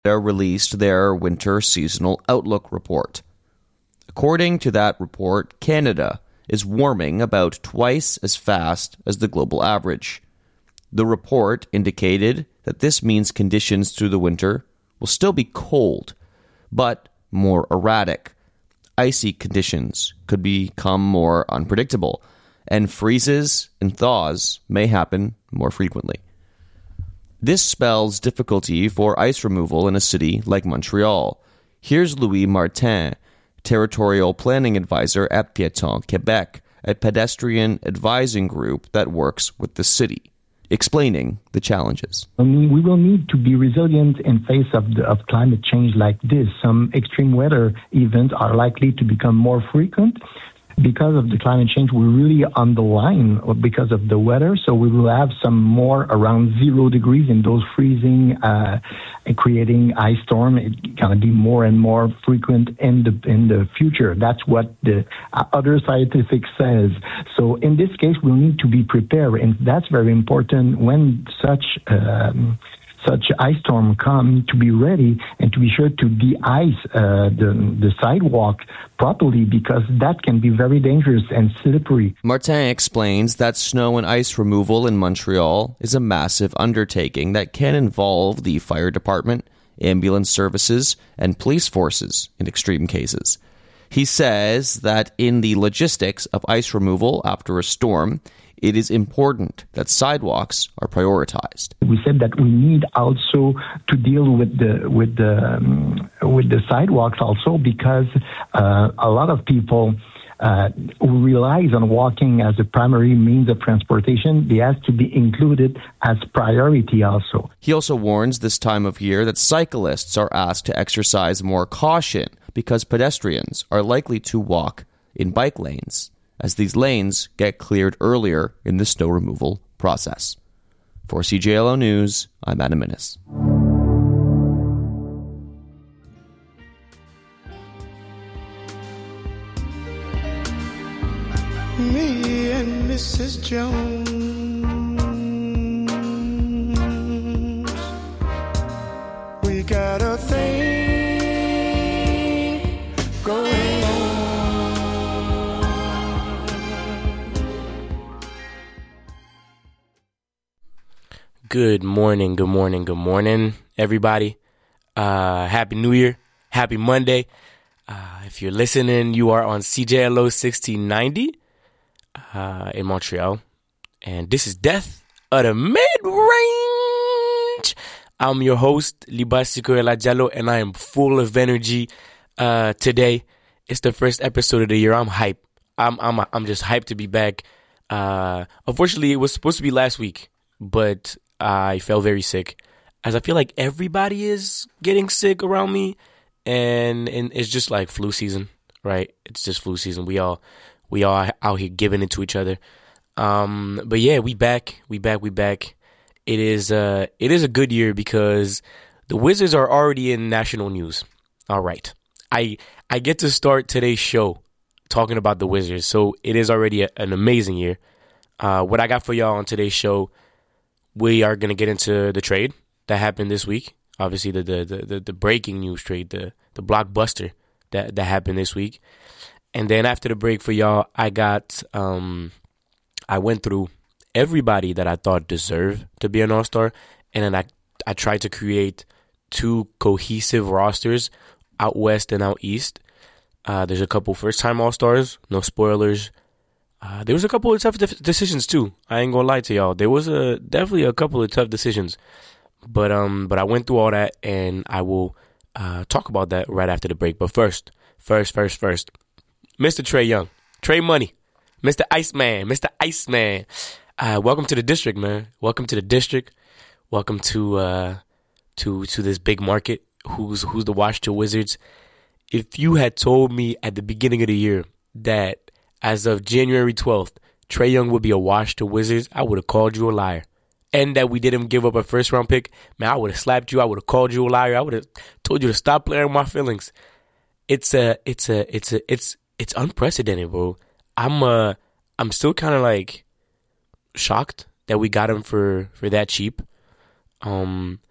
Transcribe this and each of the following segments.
released their winter seasonal outlook report. According to that report, Canada is warming about twice as fast as the global average. The report indicated that this means conditions through the winter will still be cold, but more erratic. Icy conditions could become more unpredictable, and freezes and thaws may happen more frequently. This spells difficulty for ice removal in a city like Montreal. Here's Louis Martin, Territorial Planning Advisor at Piéton Québec, a pedestrian advising group that works with the city, explaining the challenges. We will need to be resilient in face of climate change like this. Some extreme weather events are likely to become more frequent. Because of the climate change, we're really on the line because of the weather. So we will have some more around 0 degrees in those freezing and creating ice storm. It's going to be more and more frequent in the future. That's what the other scientific says. So in this case, we'll need to be prepared. And that's very important when such ice storm come, to be ready and to be sure to de-ice the sidewalk properly, because that can be very dangerous and slippery. Martin explains that snow and ice removal in Montreal is a massive undertaking that can involve the fire department, ambulance services, and police forces in extreme cases. He says that in the logistics of ice removal after a storm, it is important that sidewalks are prioritized. We said that we need also to deal with the sidewalks also, because a lot of people who relies on walking as a primary means of transportation, they have to be included as priority also. He also warns this time of year that cyclists are asked to exercise more caution because pedestrians are likely to walk in bike lanes, as these lanes get cleared earlier in the snow removal process. For CJLO News, I'm Adam Minnis. Me and Mrs. Jones, we got a thing going on. Good morning, everybody. Happy New Year. Happy Monday. If you're listening, you are on CJLO 1690 in Montreal. And this is Death of the Mid-Range. I'm your host, Libasiko Elajalo, and I am full of energy today. It's the first episode of the year. I'm hyped. I'm just hyped to be back. Unfortunately, it was supposed to be last week, but I felt very sick, as I feel like everybody is getting sick around me, and it's just like flu season, right? It's just flu season. We all out here giving it to each other. But yeah, we back. It is a good year because the Wizards are already in national news. All right, I get to start today's show talking about the Wizards, so it is already an amazing year. What I got for y'all on today's show. We are going to get into the trade that happened this week. Obviously, the breaking news trade, the blockbuster that happened this week. And then after the break for y'all, I went through everybody that I thought deserved to be an All-Star. And then I tried to create two cohesive rosters, out west and out east. There's a couple first-time All-Stars, no spoilers. There was a couple of tough decisions too. I ain't gonna lie to y'all. There was definitely a couple of tough decisions, but I went through all that, and I will talk about that right after the break. But first, Mr. Trae Young, Trae Money, Mr. Iceman. Welcome to the district, man. Welcome to the district. Welcome to this big market. Who's the Washington Wizards? If you had told me at the beginning of the year that as of January 12th, Trae Young would be a wash to Wizards, I would have called you a liar. And that we didn't give up a first-round pick, man, I would have slapped you. I would have called you a liar. I would have told you to stop playing with my feelings. It's unprecedented, bro. I'm still kind of like shocked that we got him for that cheap.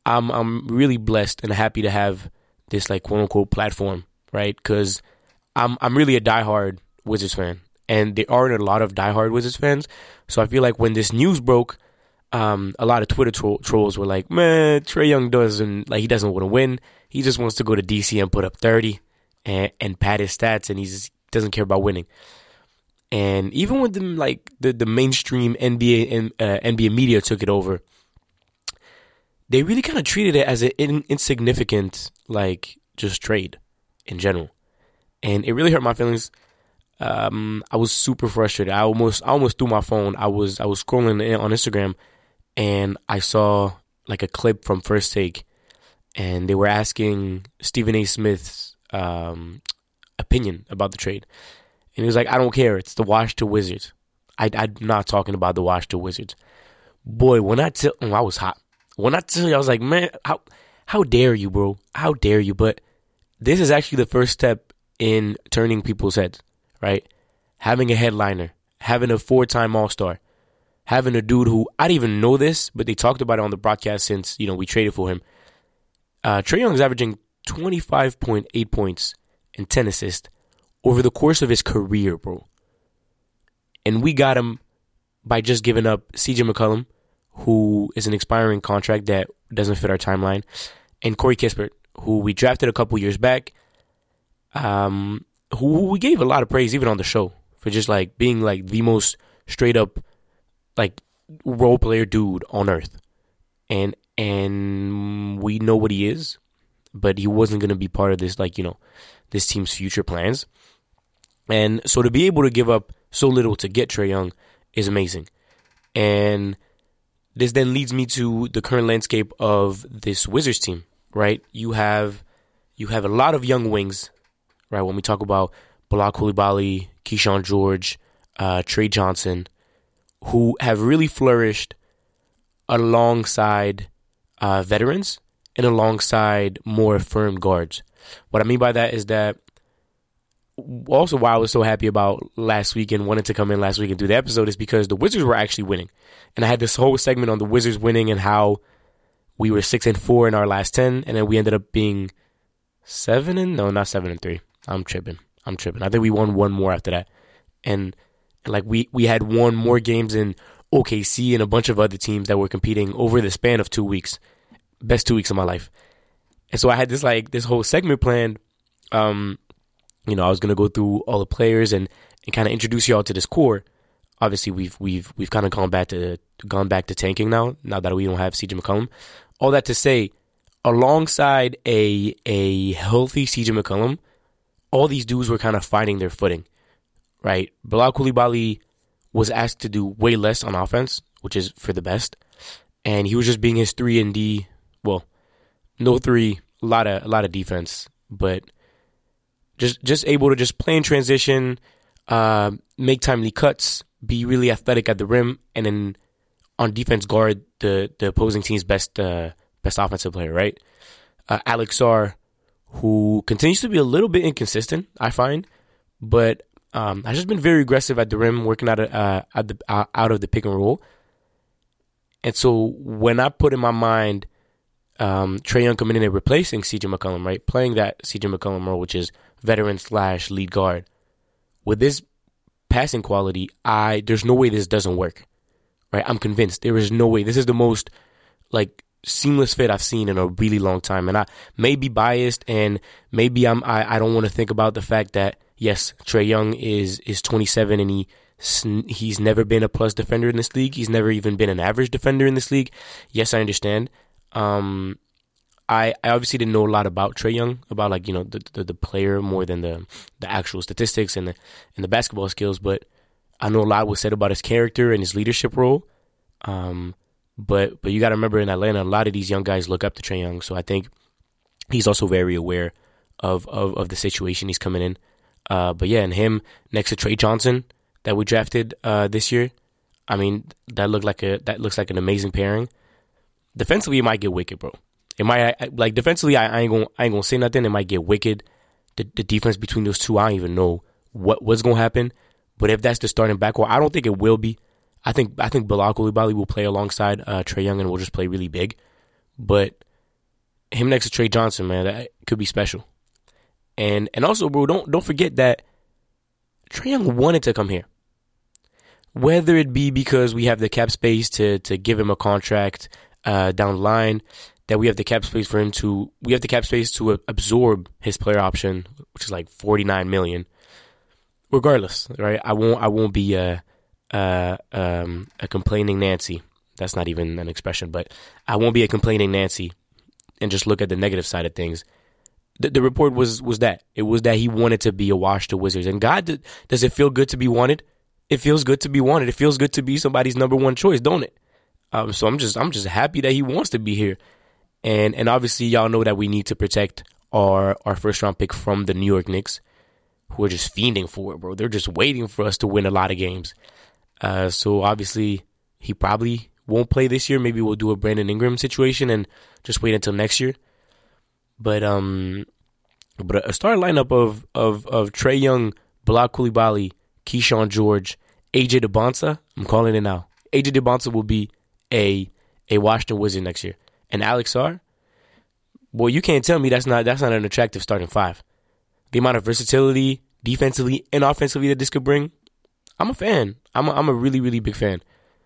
I'm really blessed and happy to have this like quote unquote platform, right? Because I'm really a diehard Wizards fan, and there aren't a lot of diehard Wizards fans. So I feel like when this news broke, a lot of Twitter trolls were like, "Man, Trae Young he doesn't want to win. He just wants to go to DC and put up 30 and pad his stats, and he just doesn't care about winning." And even when the mainstream NBA and NBA media took it over, they really kind of treated it as an insignificant, like, just trade in general. And it really hurt my feelings. I was super frustrated. I almost threw my phone. I was scrolling on Instagram, and I saw like a clip from First Take, and they were asking Stephen A. Smith's opinion about the trade. And he was like, "I don't care. It's the Washington Wizards." I'm not talking about the Washington Wizards. Boy, I was hot. When I tell you, I was like, man, how dare you, bro? How dare you? But this is actually the first step in turning people's heads, right? Having a headliner, having a 4-time All-Star, having a dude who, I didn't even know this, but they talked about it on the broadcast since, we traded for him. Trae Young is averaging 25.8 points and 10 assists over the course of his career, bro. And we got him by just giving up CJ McCollum, who is an expiring contract that doesn't fit our timeline, and Corey Kispert, who we drafted a couple years back, who we gave a lot of praise even on the show for just like being like the most straight up like role player dude on earth, and we know what he is, but he wasn't going to be part of this this team's future plans. And so to be able to give up so little to get Trae Young is amazing. And this then leads me to the current landscape of this Wizards team, right? You have a lot of young wings, right? When we talk about Bilal Coulibaly, Keyshawn George, Trey Johnson, who have really flourished alongside veterans and alongside more firm guards. What I mean by that is that also why I was so happy about last week and wanted to come in last week and do the episode is because the Wizards were actually winning. And I had this whole segment on the Wizards winning and how we were 6-4 in our last 10, and then we ended up being not 7-3. I'm tripping. I think we won one more after that. And like we had won more games in OKC and a bunch of other teams that were competing over the span of 2 weeks. Best 2 weeks of my life. And so I had this whole segment planned. I was gonna go through all the players and kind of introduce y'all to this core. Obviously, we've kind of gone back to tanking now that we don't have CJ McCollum. All that to say, alongside a healthy CJ McCollum, all these dudes were kind of finding their footing, right? Bilal Coulibaly was asked to do way less on offense, which is for the best, and he was just being his 3-and-D. Well, no 3, a lot of defense, but just able to just play in transition, make timely cuts, be really athletic at the rim, and then on defense guard the opposing team's best offensive player, right? Alex Sarr, who continues to be a little bit inconsistent, I find, but has just been very aggressive at the rim, working out of the pick and roll. And so when I put in my mind Trae Young coming in and replacing CJ McCollum, right, playing that CJ McCollum role, which is veteran / lead guard, with this passing quality, there's no way this doesn't work, right? I'm convinced there is no way. This is the most like seamless fit I've seen in a really long time, and I may be biased, and maybe I don't want to think about the fact that yes, Trae Young is 27 and he's never been a plus defender in this league. He's never even been an average defender in this league. Yes, I understand. I obviously didn't know a lot about Trae Young, about the player more than the actual statistics and the basketball skills, but I know a lot was said about his character and his leadership role. But you got to remember, in Atlanta, a lot of these young guys look up to Trae Young, so I think he's also very aware of the situation he's coming in. But yeah, and him next to Trey Johnson that we drafted this year, I mean, that looks like an amazing pairing. Defensively, it might get wicked, bro. It might defensively. I ain't gonna say nothing. It might get wicked. The defense between those two, I don't even know what's gonna happen. But if that's the starting backcourt, I don't think it will be. I think Bilal Coulibaly will play alongside Trae Young and will just play really big. But him next to Trey Johnson, man, that could be special. And also, bro, don't forget that Trae Young wanted to come here. Whether it be because we have the cap space to give him a contract down the line, that we have the cap space to absorb his player option, which is like $49 million. Regardless, right? I won't be a complaining Nancy. That's not even an expression, but I won't be a complaining Nancy and just look at the negative side of things. The report was that. It was that he wanted to be a Washington Wizards. And God, does it feel good to be wanted? It feels good to be wanted. It feels good to be somebody's number one choice, don't it? So I'm just happy that he wants to be here. And obviously y'all know that we need to protect our first round pick from the New York Knicks, who are just fiending for it, bro. They're just waiting for us to win a lot of games. So obviously he probably won't play this year. Maybe we'll do a Brandon Ingram situation and just wait until next year. But a starting lineup of Trae Young, Bilal Coulibaly, Keyshawn George, AJ DeBonsa. I'm calling it now. AJ DeBonsa will be a Washington Wizard next year. And Alex Sarr, boy, you can't tell me that's not an attractive starting five. The amount of versatility, defensively and offensively that this could bring, I'm a fan. I'm a really, really big fan.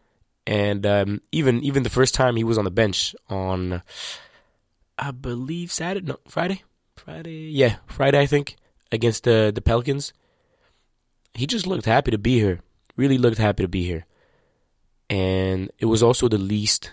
And even the first time he was on the bench on, I believe Friday, I think, against the Pelicans, he just looked happy to be here. Really looked happy to be here. And it was also the least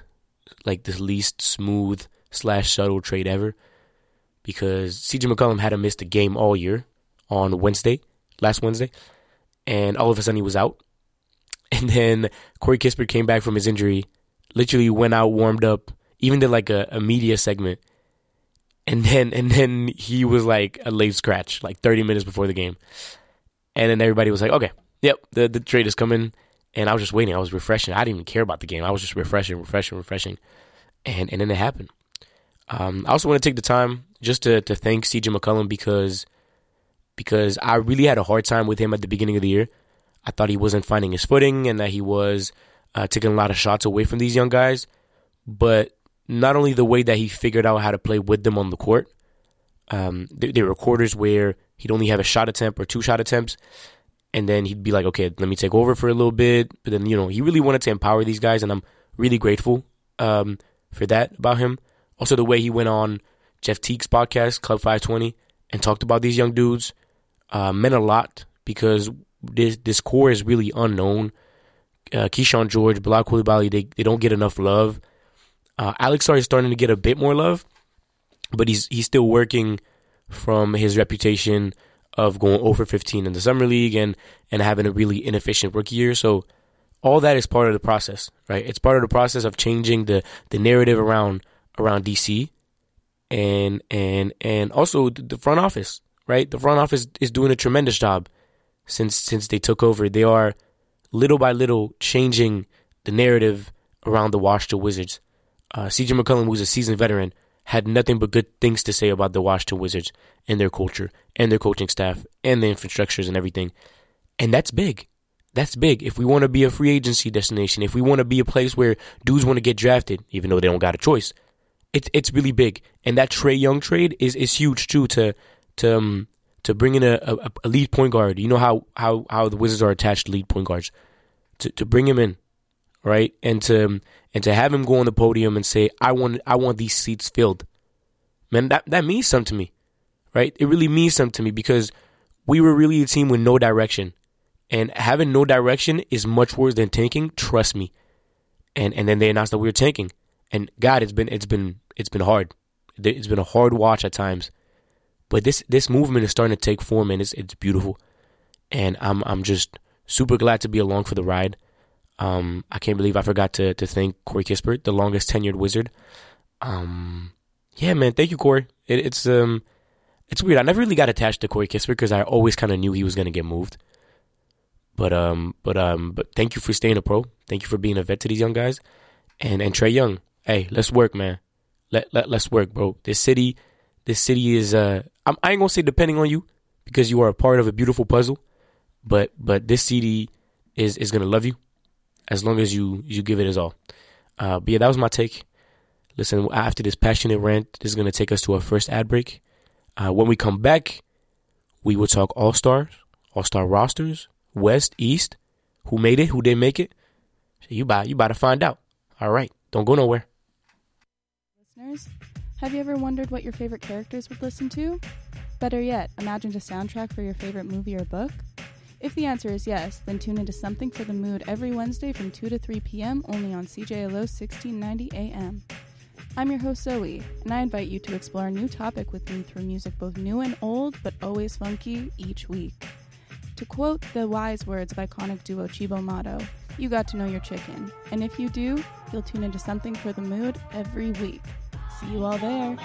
smooth / subtle trade ever, because CJ McCollum hadn't missed a game all year on last Wednesday, and all of a sudden he was out. And then Corey Kispert came back from his injury, literally went out, warmed up, even did like a media segment, and then he was like a late scratch, like 30 minutes before the game. And then everybody was like, okay, yep, the trade is coming. And I was just waiting. I was refreshing. I didn't even care about the game. I was just refreshing. And then it happened. I also want to take the time just to thank CJ McCollum because I really had a hard time with him at the beginning of the year. I thought he wasn't finding his footing and that he was taking a lot of shots away from these young guys. But not only the way that he figured out how to play with them on the court, there were quarters where he'd only have a shot attempt or 2 shot attempts, and then he'd be like, okay, let me take over for a little bit. But then, he really wanted to empower these guys, and I'm really grateful for that about him. Also, the way he went on Jeff Teague's podcast, Club 520, and talked about these young dudes meant a lot, because this core is really unknown. Keyshawn George, Bilal Coulibaly, they don't get enough love. Alex Sarr is starting to get a bit more love, but he's still working from his reputation of going 0-15 in the summer league and having a really inefficient rookie year. So all that is part of the process, right? It's part of the process of changing the narrative around DC and also the front office, right? The front office is doing a tremendous job since they took over. They are little by little changing the narrative around the Washington Wizards. CJ McCollum, who's a seasoned veteran, had nothing but good things to say about the Washington Wizards and their culture and their coaching staff and the infrastructures and everything. And that's big. That's big. If we want to be a free agency destination, if we want to be a place where dudes want to get drafted, even though they don't got a choice, it's really big. And that Trae Young trade is huge too, to bring in a lead point guard. You know how the Wizards are attached to lead point guards. To bring him in, right? And to have him go on the podium and say, I want these seats filled. Man, that means something to me, right? It really means something to me, because we were really a team with no direction. And having no direction is much worse than tanking, trust me. And then they announced that we were tanking. And God, it's been hard. It's been a hard watch at times. But this movement is starting to take form, and it's beautiful. And I'm just super glad to be along for the ride. I can't believe I forgot to thank Corey Kispert, the longest tenured Wizard. Yeah, man, thank you, Corey. It's weird. I never really got attached to Corey Kispert because I always kind of knew he was gonna get moved. But thank you for staying a pro. Thank you for being a vet to these young guys. And Trae Young, hey, let's work, man. Let's work, bro. This city is I ain't gonna say depending on you, because you are a part of a beautiful puzzle. But this city is gonna love you as long as you give it his all. But yeah, that was my take. Listen, after this passionate rant, this is going to take us to our first ad break. When we come back, we will talk All-Stars, All-Star rosters, West, East, who made it, who didn't make it. You about to find out. All right, don't go nowhere. Listeners, have you ever wondered what your favorite characters would listen to? Better yet, imagined a soundtrack for your favorite movie or book? If the answer is yes, then tune into Something for the Mood every Wednesday from 2 to 3 p.m. only on CJLO 1690 AM. I'm your host Zoe, and I invite you to explore a new topic with me through music both new and old, but always funky each week. To quote the wise words of iconic duo Chibo Motto, you got to know your chicken. And if you do, you'll tune into Something for the Mood every week. See you all there.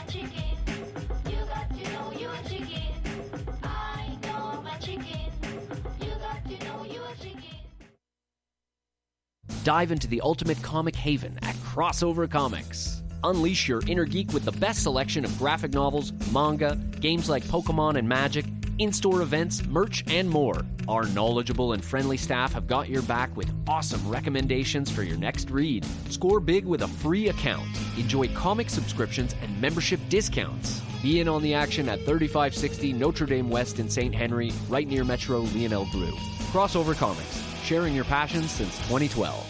Dive into the ultimate comic haven at Crossover Comics. Unleash your inner geek with the best selection of graphic novels, manga, games like Pokemon and Magic, in-store events, merch, and more. Our knowledgeable and friendly staff have got your back with awesome recommendations for your next read. Score big with a free account. Enjoy comic subscriptions and membership discounts. Be in on the action at 3560 Notre Dame West in St. Henry, right near Metro Lionel Bru. Crossover Comics, sharing your passion since 2012.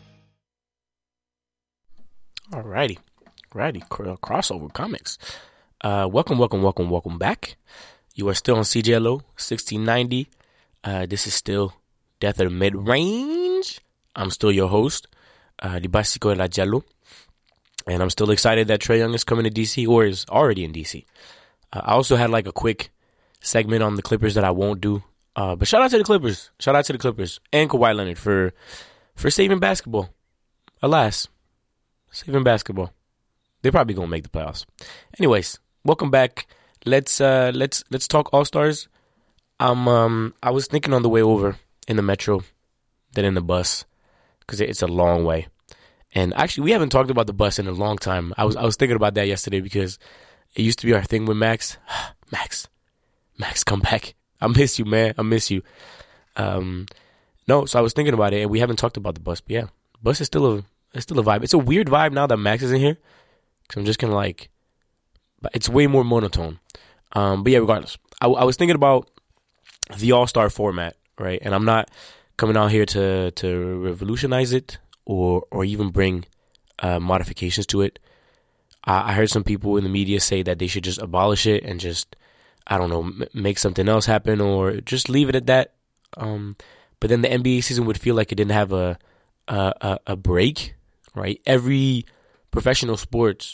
Alrighty. Crossover Comics. Welcome back. You are still on CJLO 1690. This is still Death of the Mid-Range. I'm still your host, Di Basico de la Jello. And I'm still excited that Trae Young is coming to DC, or is already in DC. I also had like a quick segment on the Clippers that I won't do. But shout out to the Clippers. Shout out to the Clippers and Kawhi Leonard for saving basketball. Alas, saving basketball. They're probably gonna make the playoffs. Anyways, welcome back. Let's talk All-Stars. I was thinking on the way over in the metro, then in the bus, because it's a long way. And actually, we haven't talked about the bus in a long time. I was thinking about that yesterday because it used to be our thing with Max. Max, come back. I miss you, man. I miss you. No, so I was thinking about it, and we haven't talked about the bus. But yeah, bus is still a vibe. It's a weird vibe now that Max isn't here, because I'm just kind of like, it's way more monotone. But yeah, regardless, I was thinking about the All-Star format, right? And I'm not coming out here to revolutionize it or even bring modifications to it. I heard some people in the media say that they should just abolish it and just, I don't know, make something else happen or just leave it at that. But then the NBA season would feel like it didn't have a break, right? Every professional sport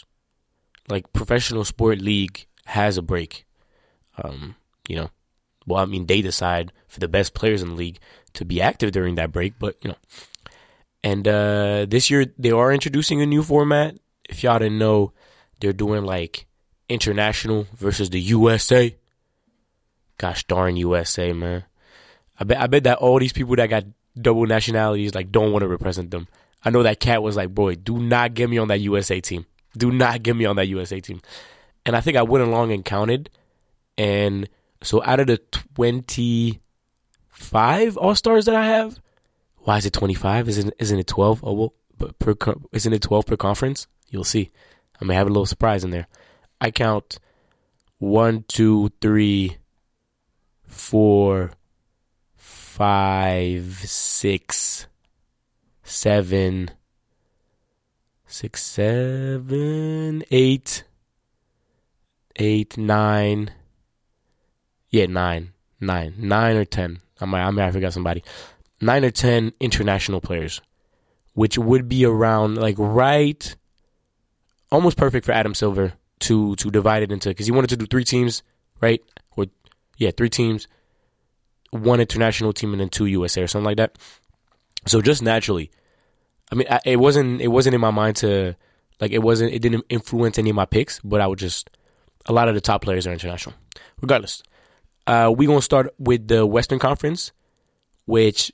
league has a break. They decide for the best players in the league to be active during that break, but and this year they are introducing a new format. If y'all didn't know, they're doing like international versus the USA. Gosh darn USA, man. I bet that all these people that got double nationalities like don't want to represent them. I know that Cat was like, boy, do not get me on that USA team. Do not get me on that USA team. And I think I went along and counted. And so out of the 25 All-Stars that I have, why is it 25? Isn't it 12? Oh, well, isn't it 12 per conference? You'll see. I may have a little surprise in there. I count 1, 2, 3, 4, 5, 6, 7, 8, 9. Yeah, 9 or 10. I forgot somebody. 9 or 10 international players, which would be around like right, almost perfect for Adam Silver to divide it into, because he wanted to do 3 teams, right? 3 teams, 1 international team, and then 2 USA or something like that. So just naturally, I mean, it wasn't in my mind to like it didn't influence any of my picks, but I would just, a lot of the top players are international. Regardless, we're gonna start with the Western Conference, which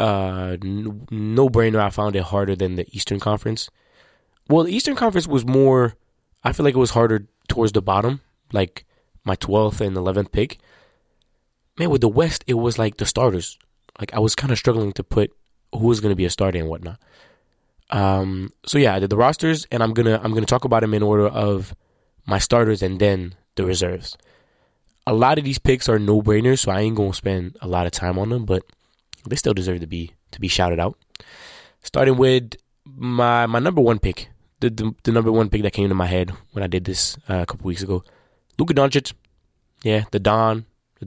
no brainer. I found it harder than the Eastern Conference. Well, the Eastern Conference was more, I feel like it was harder towards the bottom, like my 12th and 11th pick. Man, with the West, it was like the starters. Like I was kind of struggling to put who was going to be a starter and whatnot. So yeah, I did the rosters, and I'm gonna talk about them in order of my starters and then the reserves. A lot of these picks are no-brainers, so I ain't gonna spend a lot of time on them, but they still deserve to be shouted out. Starting with my number one pick, the number one pick that came to my head when I did this a couple weeks ago, Luka Doncic. Yeah, the Don.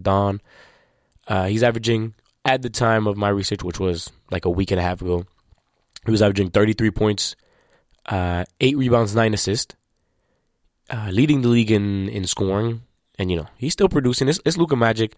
He's averaging, at the time of my research, which was like a week and a half ago, he was averaging 33 points, 8 rebounds, 9 assists, leading the league in scoring. And, he's still producing. It's Luka Magic.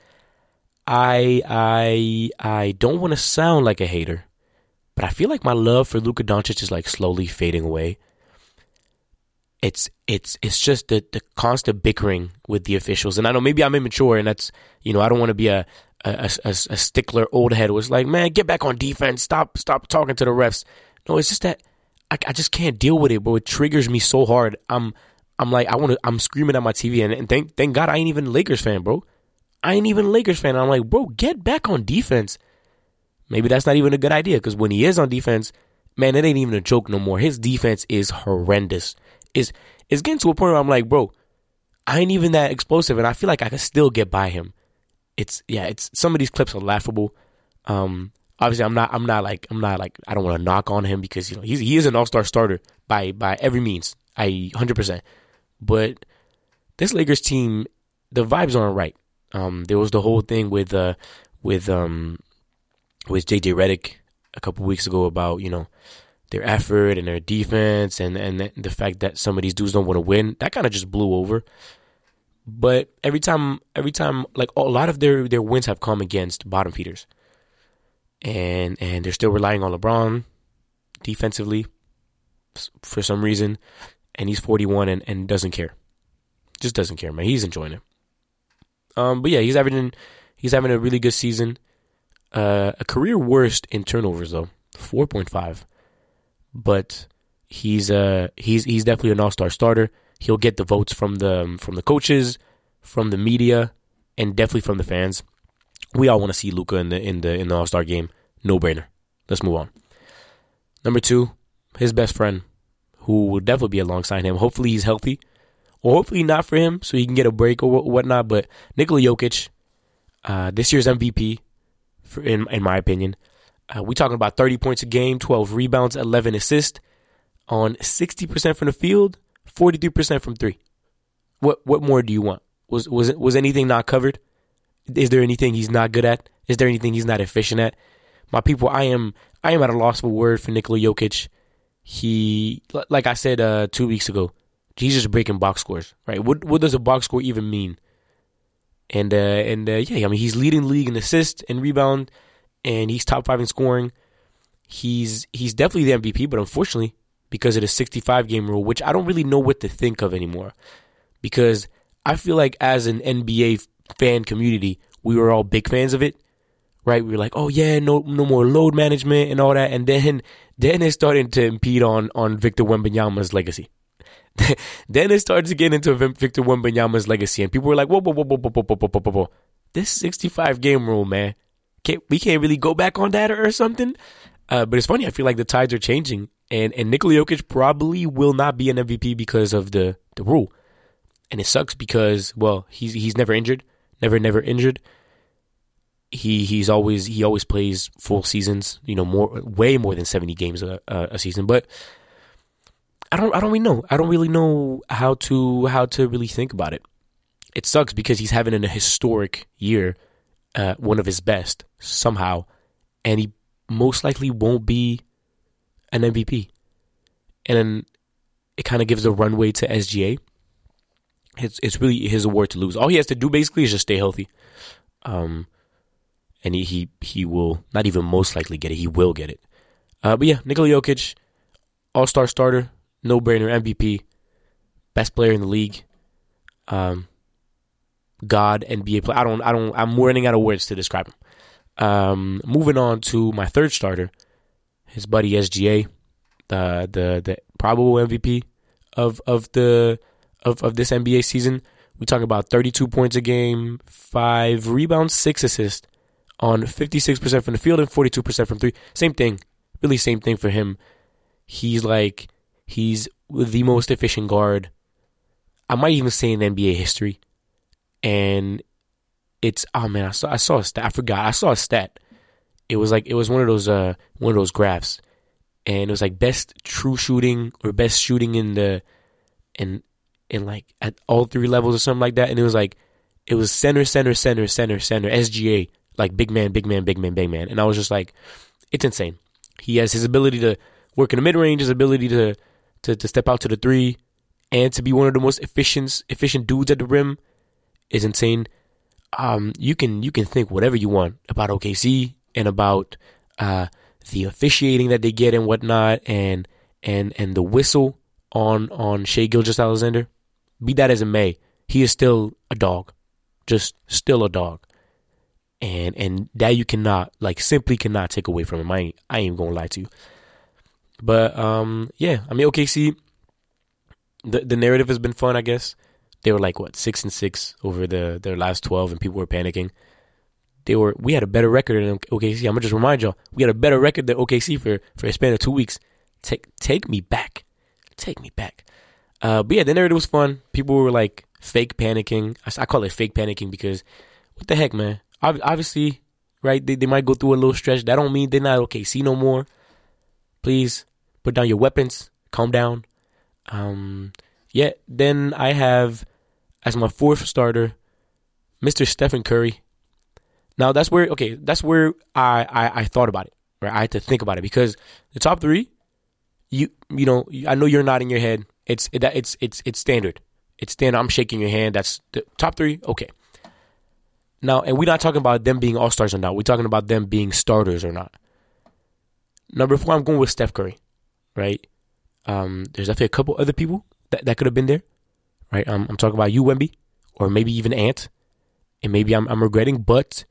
I don't want to sound like a hater, but I feel like my love for Luka Doncic is like slowly fading away. It's just the constant bickering with the officials. And I know maybe I'm immature, and that's, I don't want to be a stickler old head who was like, man, get back on defense. Stop talking to the refs. No, it's just that I just can't deal with it, bro. It triggers me so hard. I'm screaming at my TV, and thank God I ain't even a Lakers fan, bro. I ain't even a Lakers fan. I'm like, bro, get back on defense. Maybe that's not even a good idea, because when he is on defense, man, it ain't even a joke no more. His defense is horrendous. It's getting to a point where I'm like, bro, I ain't even that explosive, and I feel like I could still get by him. It's some of these clips are laughable. Obviously, I'm not like I don't want to knock on him, because he is an all-star starter by every means. 100%. But this Lakers team, the vibes aren't right. There was the whole thing with JJ Redick a couple weeks ago about their effort and their defense and the fact that some of these dudes don't want to win. That kind of just blew over. But every time, like a lot of their wins have come against bottom feeders, and they're still relying on LeBron defensively for some reason, and he's 41 and doesn't care, just doesn't care, man. He's enjoying it. But yeah, he's having a really good season. A career worst in turnovers though, 4.5. But he's definitely an all-star starter. He'll get the votes from the coaches, from the media, and definitely from the fans. We all want to see Luka in the All-Star game. No brainer. Let's move on. Number 2, his best friend, who will definitely be alongside him. Hopefully he's healthy, or hopefully not for him, so he can get a break or whatnot. But Nikola Jokic, this year's MVP, in my opinion. We talking about 30 points a game, 12 rebounds, 11 assists, on 60% from the field, 43% from 3. What more do you want? Was anything not covered? Is there anything he's not good at? Is there anything he's not efficient at? My people, I am at a loss for word for Nikola Jokic. He, like I said 2 weeks ago, he's just breaking box scores, right? What does a box score even mean? And yeah, I mean, he's leading the league in assists and rebound, and he's top 5 in scoring. He's definitely the MVP, but unfortunately, because of the 65-game rule, which I don't really know what to think of anymore, because I feel like as an NBA fan community, we were all big fans of it, right? We were like, oh yeah, no more load management and all that, and then it's starting to impede on Victor Wembanyama's legacy. Then it started to get into Victor Wembanyama's legacy, and people were like, whoa. This 65-game rule, man. We can't really go back on that or something. But it's funny, I feel like the tides are changing, and Nikola Jokic probably will not be an MVP because of the rule. And it sucks because, well, he's never injured. Never injured. He always plays full seasons, way more than 70 games a season. But I don't really know. I don't really know how to really think about it. It sucks because he's having a historic year, one of his best somehow, and he most likely won't be an MVP. And then it kind of gives a runway to SGA. It's really his award to lose. All he has to do basically is just stay healthy. And he will not even most likely get it. He will get it. But yeah, Nikola Jokic, all-star starter, no-brainer, MVP, best player in the league. God, NBA player. I'm running out of words to describe him. Moving on to my third starter, his buddy SGA, the probable MVP of this NBA season. We talk about 32 points a game, 5 rebounds, 6 assists on 56% from the field and 42% from 3. Same thing, really same thing for him. he's the most efficient guard, I might even say in NBA history. And it's, oh man, I saw a stat. I forgot. I saw a stat. It was one of those graphs, and it was like best true shooting or best shooting in like at all three levels or something like that. And it was center, SGA, like big man. And I was just like, it's insane. He has his ability to work in the mid range, his ability to step out to the three, and to be one of the most efficient dudes at the rim is insane. You can think whatever you want about OKC and about the officiating that they get and whatnot, and the whistle on Shai Gilgeous-Alexander. Be that as it may, he is still a dog, just still a dog, and that you cannot, like, simply cannot take away from him. I ain't gonna lie to you. But yeah, I mean, OKC, the narrative has been fun, I guess. They were like, what, 6-6 over their last 12, and people were panicking. We had a better record than OKC. I'm gonna just remind y'all, we had a better record than OKC for a span of 2 weeks. Take me back. But yeah, the narrative was fun. People were like fake panicking. I call it fake panicking because what the heck, man? Obviously, right? They might go through a little stretch. That don't mean they're not OKC no more. Please put down your weapons. Calm down. Yeah. Then I have as my fourth starter, Mr. Stephen Curry. Now that's where I thought about it. Right, I had to think about it because the top three, you know, I know you're nodding your head. It's standard. It's standard. I'm shaking your hand. That's the top three. Okay. Now, and we're not talking about them being all-stars or not. We're talking about them being starters or not. Number 4, I'm going with Steph Curry, right? There's definitely a couple other people that could have been there, right? I'm talking about you, Wemby, or maybe even Ant, and maybe I'm regretting, but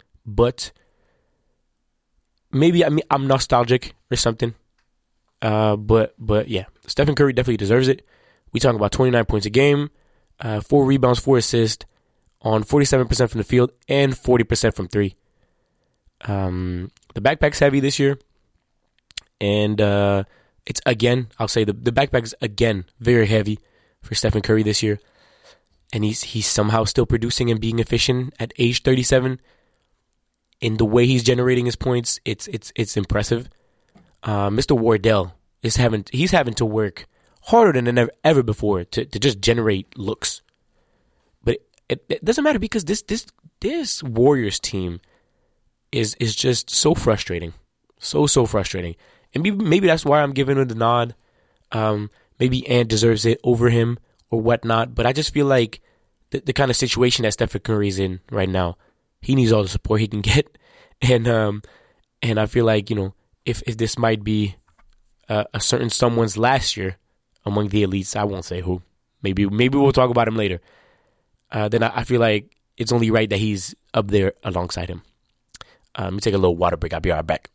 maybe I'm nostalgic or something. But yeah, Stephen Curry definitely deserves it. We talking about 29 points a game, 4 rebounds, 4 assists on 47% from the field and 40% from three. The backpack's heavy this year, and it's again, I'll say the backpack's again very heavy for Stephen Curry this year, and he's somehow still producing and being efficient at age 37. In the way he's generating his points, it's impressive. Mr. Wardell he's having to work harder than ever before to just generate looks. But it doesn't matter because this Warriors team is just so frustrating. So frustrating. And maybe that's why I'm giving him the nod. Maybe Ant deserves it over him or whatnot. But I just feel like the kind of situation that Stephen Curry's in right now, he needs all the support he can get. And I feel like, you know, if this might be a certain someone's last year among the elites, I won't say who. Maybe we'll talk about him later. Then I feel like it's only right that he's up there alongside him. Let me take a little water break. I'll be right back.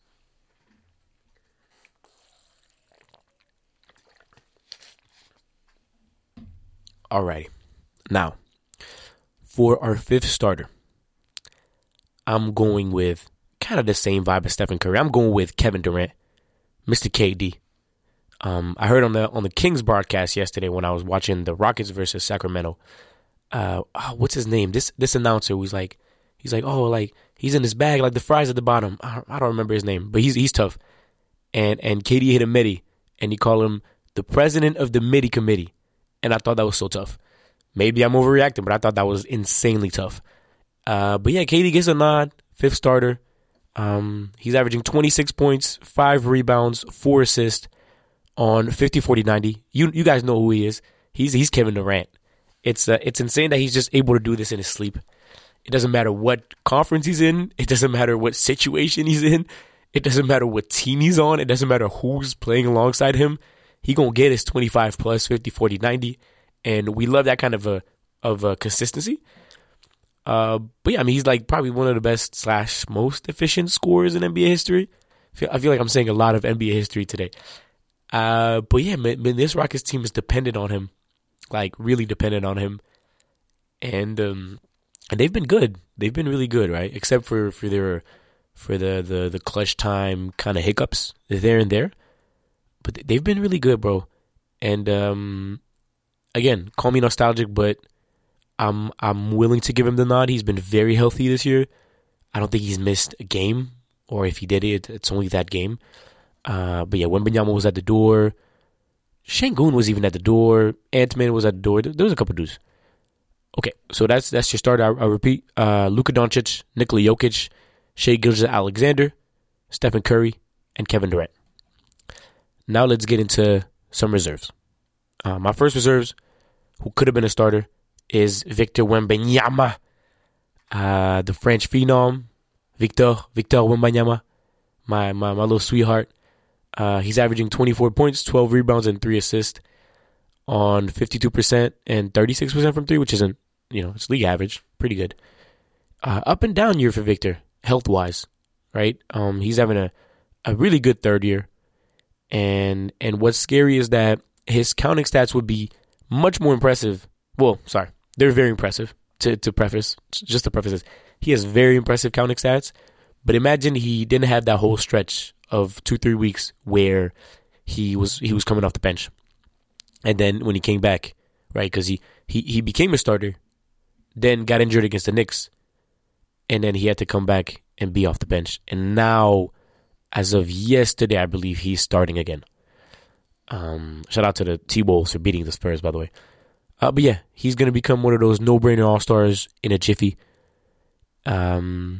Alrighty. Now, for our fifth starter, I'm going with kind of the same vibe as Stephen Curry. I'm going with Kevin Durant, Mr. KD. I heard on the Kings broadcast yesterday when I was watching the Rockets versus Sacramento. What's his name? This announcer was like, he's in his bag like the fries at the bottom. I don't remember his name, but he's tough. And KD hit a midi, and he called him the president of the midi committee, and I thought that was so tough. Maybe I'm overreacting, but I thought that was insanely tough. But yeah, KD gets a nod, fifth starter. He's averaging 26 points, 5 rebounds, 4 assists on 50, 40, 90. You guys know who he is. He's Kevin Durant. It's insane that he's just able to do this in his sleep. It doesn't matter what conference he's in. It doesn't matter what situation he's in. It doesn't matter what team he's on. It doesn't matter who's playing alongside him. He gonna get his 25 plus, 50, 40, 90. And we love that kind of a consistency. But yeah, I mean, he's like probably one of the best / most efficient scorers in NBA history. I feel like I'm saying a lot of NBA history today. But yeah, man, this Rockets team is dependent on him, like really dependent on him, and they've been good. They've been really good, right? Except for the clutch time kind of hiccups there and there. But they've been really good, bro. And again, call me nostalgic, but I'm willing to give him the nod. He's been very healthy this year. I don't think he's missed a game, or if he did it's only that game. But yeah, Wembanyama was at the door. Şengün was even at the door. Ant-Man was at the door. There was a couple dudes. Okay, so that's your start. I'll repeat. Luka Doncic, Nikola Jokic, Shai Gilgeous-Alexander, Stephen Curry, and Kevin Durant. Now let's get into some reserves. My first reserves, who could have been a starter, is Victor Wembanyama, the French phenom. Victor Wembanyama, my little sweetheart. He's averaging 24 points, 12 rebounds, and 3 assists on 52% and 36% from 3, which isn't, it's league average. Pretty good. Up and down year for Victor, health-wise, right? He's having a really good third year. And what's scary is that his counting stats would be much more impressive. Well, sorry, they're very impressive. To preface this, he has very impressive counting stats. But imagine he didn't have that whole stretch of 2-3 weeks where he was coming off the bench, and then when he came back, right? Because he became a starter, then got injured against the Knicks, and then he had to come back and be off the bench. And now, as of yesterday, I believe he's starting again. Shout out to the T-Bulls for beating the Spurs, by the way. But yeah, he's going to become one of those no-brainer all-stars in a jiffy. But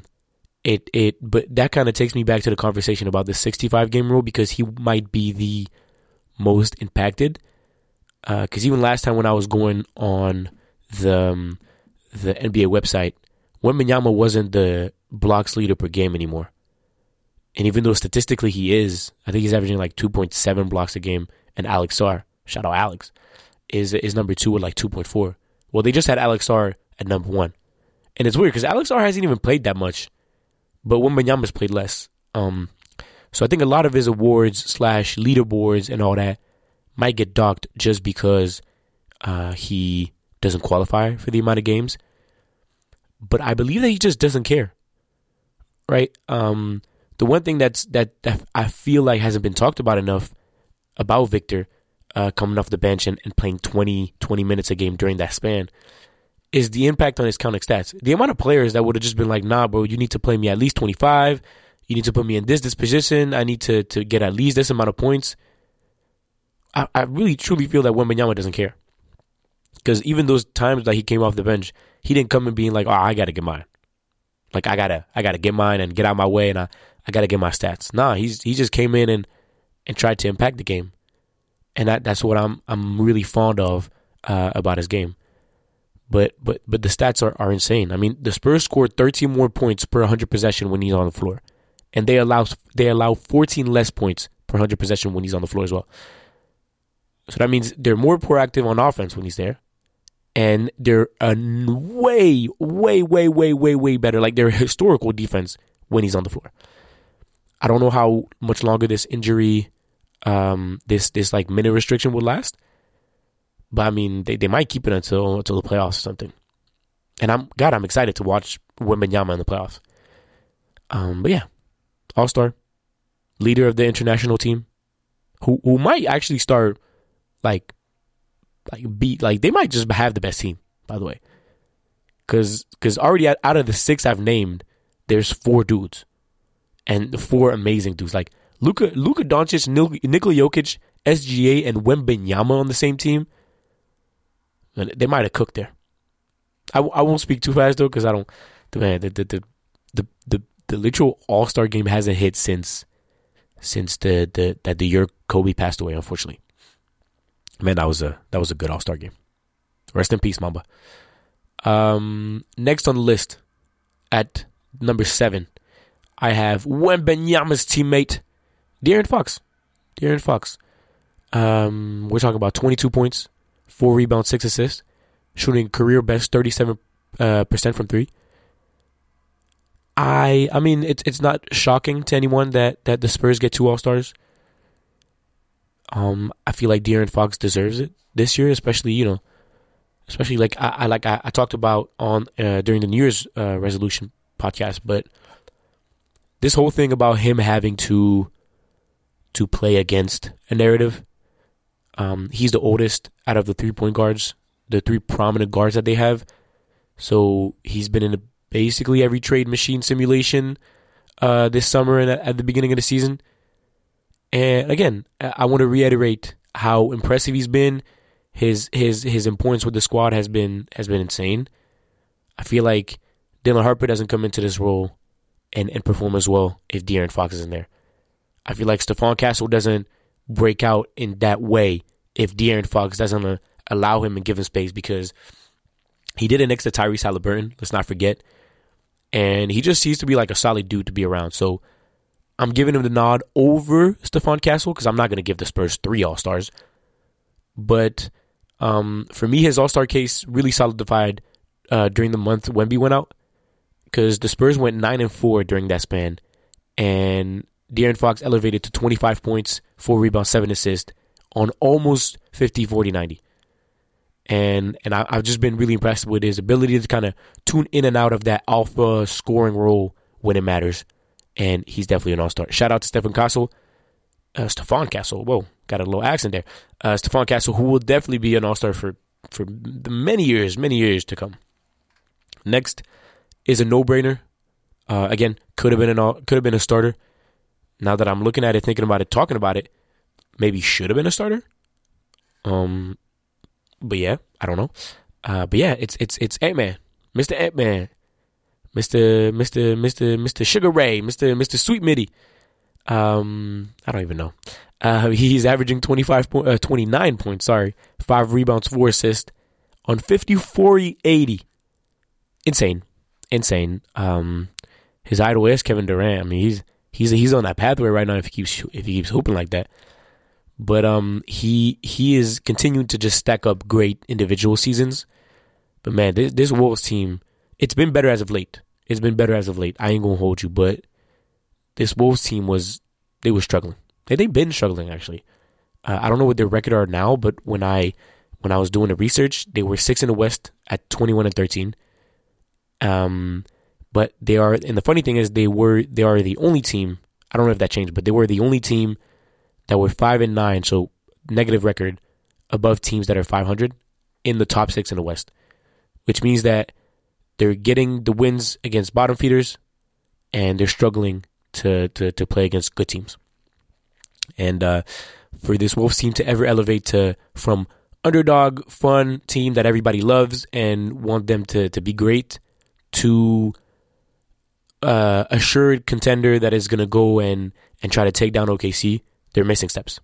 that kind of takes me back to the conversation about the 65-game rule, because he might be the most impacted. Because even last time when I was going on the NBA website, Wembanyama wasn't the blocks leader per game anymore. And even though statistically he is, I think he's averaging like 2.7 blocks a game, and Alex Sarr, shout out Alex, is number 2 with like 2.4. Well, they just had Alex Sarr at number 1. And it's weird because Alex Sarr hasn't even played that much, but Wembanyama's played less. So I think a lot of his awards / leaderboards and all that might get docked just because he doesn't qualify for the amount of games. But I believe that he just doesn't care, right? The one thing that I feel like hasn't been talked about enough about Victor coming off the bench and playing 20 minutes a game during that span is the impact on his counting stats. The amount of players that would have just been like, nah, bro, you need to play me at least 25. You need to put me in this position. I need to get at least this amount of points. I really, truly feel that Wembanyama doesn't care. Because even those times that he came off the bench, he didn't come in being like, oh, I got to get mine. Like, I gotta get mine and get out of my way, and I got to get my stats. Nah, he just came in and tried to impact the game. And that's what I'm really fond of about his game. But the stats are insane. I mean, the Spurs scored 13 more points per 100 possession when he's on the floor, and they allow 14 less points per 100 possession when he's on the floor as well. So that means they're more proactive on offense when he's there, and they're a way better, like their historical defense when he's on the floor. I don't know how much longer this injury, this like minute restriction will last. But I mean, they might keep it until the playoffs or something. And I'm excited to watch Wembanyama in the playoffs. But yeah, all-star, leader of the international team, who might actually start they might just have the best team, by the way. Because already out of the 6 I've named, there's 4 dudes. And 4 amazing dudes. Like Luka Doncic, Nikola Jokic, SGA, and Wembanyama on the same team. And they might have cooked there. I won't speak too fast though, because I don't. Man, the literal All-Star game hasn't hit since the year Kobe passed away. Unfortunately, man, that was a good All-Star game. Rest in peace, Mamba. Next on the list, at number 7, I have Wembanyama's teammate, De'Aaron Fox. We're talking about 22 points, 4 rebounds, 6 assists, shooting career best 37% from 3. I mean, it's not shocking to anyone that the Spurs get 2 All-Stars. I feel like De'Aaron Fox deserves it this year, especially like I talked about on during the New Year's resolution podcast. But this whole thing about him having to to play against a narrative. He's the oldest out of the 3-point guards, the 3 prominent guards that they have. So he's been in basically every trade machine simulation this summer and at the beginning of the season. And again, I want to reiterate how impressive he's been. His importance with the squad has been insane. I feel like Dylan Harper doesn't come into this role and perform as well if De'Aaron Fox isn't there. I feel like Stephon Castle doesn't break out in that way if De'Aaron Fox doesn't allow him and give him space, because he did it next to Tyrese Halliburton, let's not forget. And he just seems to be like a solid dude to be around. So I'm giving him the nod over Stephon Castle because I'm not going to give the Spurs 3 All-Stars. But for me, his All-Star case really solidified during the month Wemby went out, because the Spurs went 9-4 during that span. And De'Aaron Fox elevated to 25 points, 4 rebounds, 7 assists on almost 50, 40, 90. And I've just been really impressed with his ability to kind of tune in and out of that alpha scoring role when it matters. And he's definitely an all-star. Shout out to Stephon Castle. Whoa, got a little accent there. Stephon Castle, who will definitely be an all-star for many years to come. Next is a no-brainer. Again, could have been a starter. Now that I'm looking at it, thinking about it, talking about it, maybe should have been a starter. But yeah, I don't know. But yeah, it's Ant-Man, Mr. Ant-Man, Mr. Sugar Ray, Mr. Sweet Mitty. I don't even know. He's averaging 29 points. 5 rebounds, 4 assists on 50-40-80. Insane. His idol is Kevin Durant. I mean, he's on that pathway right now if he keeps hooping like that. But he is continuing to just stack up great individual seasons. But man, this Wolves team, it's been better as of late. I ain't gonna hold you, but this Wolves team they were struggling. They've been struggling actually. I don't know what their record are now, but when I was doing the research, they were 6th in the West at 21-13. But they are, and the funny thing is they are the only team. I don't know if that changed, but they were the only team that were 5-9, so negative record, above teams that are 500 in the top 6 in the West, which means that they're getting the wins against bottom feeders, and they're struggling to play against good teams. And for this Wolves team to ever elevate from underdog, fun team that everybody loves and want them to be great, to assured contender that is going to go and try to take down OKC, they're missing steps.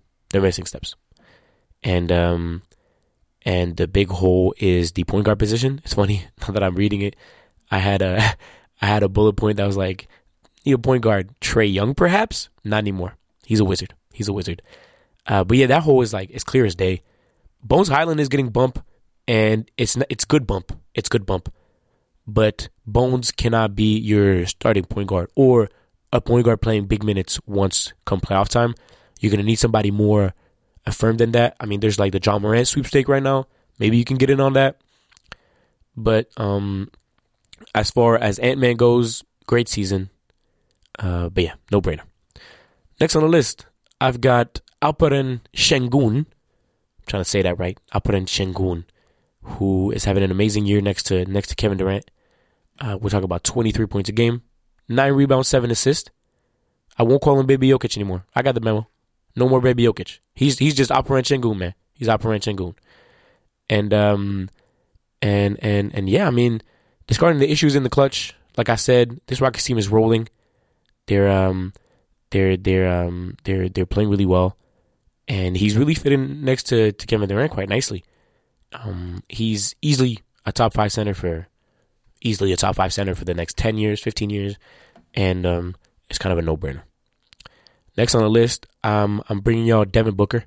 And the big hole is the point guard position. It's funny, now that I'm reading it, I had a bullet point that was like, point guard, Trae Young perhaps? Not anymore. He's a wizard. But yeah, that hole is like, it's clear as day. Bones Highland is getting bump, and it's good bump. But Bones cannot be your starting point guard or a point guard playing big minutes once come playoff time. You're going to need somebody more affirmed than that. I mean, there's like the John Morant sweepstake right now. Maybe you can get in on that. But as far as Ant-Man goes, great season. But yeah, no brainer. Next on the list, I've got Alperen Sengun. I'm trying to say that right. Alperen Sengun, who is having an amazing year next to Kevin Durant. We're talking about 23 points a game, 9 rebounds, 7 assists. I won't call him Baby Jokic anymore. I got the memo. No more Baby Jokic. He's just Alperen Sengun, man. He's Alperen Sengun. And yeah, I mean, discarding the issues in the clutch, like I said, this Rockets team is rolling. They're playing really well, and he's really fitting next to Kevin Durant quite nicely. He's easily a top 5 center for the next 10 years, 15 years, and it's kind of a no-brainer. Next on the list, I'm bringing y'all Devin Booker.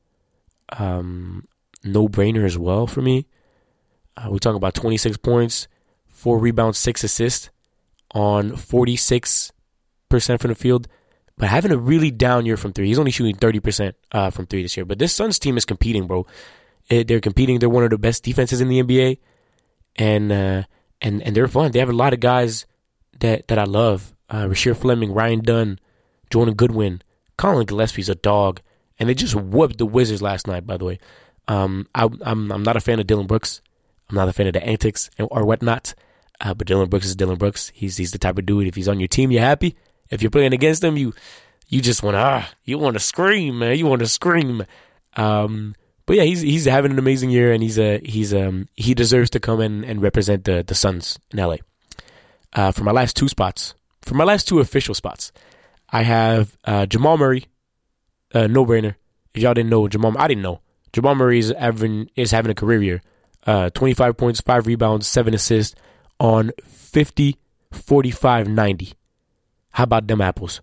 No-brainer as well for me. We're talking about 26 points, 4 rebounds, 6 assists on 46% from the field, but having a really down year from 3. He's only shooting 30% from 3 this year. But this Suns team is competing, bro. They're competing. They're one of the best defenses in the NBA, and they're fun. They have a lot of guys that I love. Rasheed Fleming, Ryan Dunn, Jordan Goodwin, Colin Gillespie's a dog, and they just whooped the Wizards last night. By the way, I'm not a fan of Dylan Brooks. I'm not a fan of the antics or whatnot. But Dylan Brooks is Dylan Brooks. He's the type of dude. If he's on your team, you're happy. If you're playing against him, you just want to scream, man. You want to scream. But yeah, he's having an amazing year, and he deserves to come in and represent the Suns in LA. For my last two official spots, I have Jamal Murray, no brainer. If y'all didn't know, I didn't know. Jamal Murray is having a career year. 25 points, 5 rebounds, 7 assists on 50, 45, 90. How about them apples?